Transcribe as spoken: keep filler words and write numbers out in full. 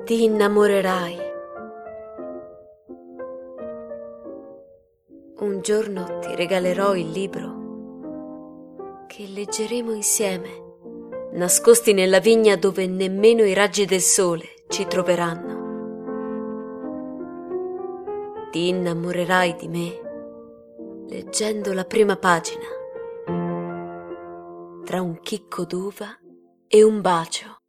Ti innamorerai. Un giorno ti regalerò il libro che leggeremo insieme, nascosti nella vigna dove nemmeno i raggi del sole ci troveranno. Ti innamorerai di me leggendo la prima pagina, tra un chicco d'uva e un bacio.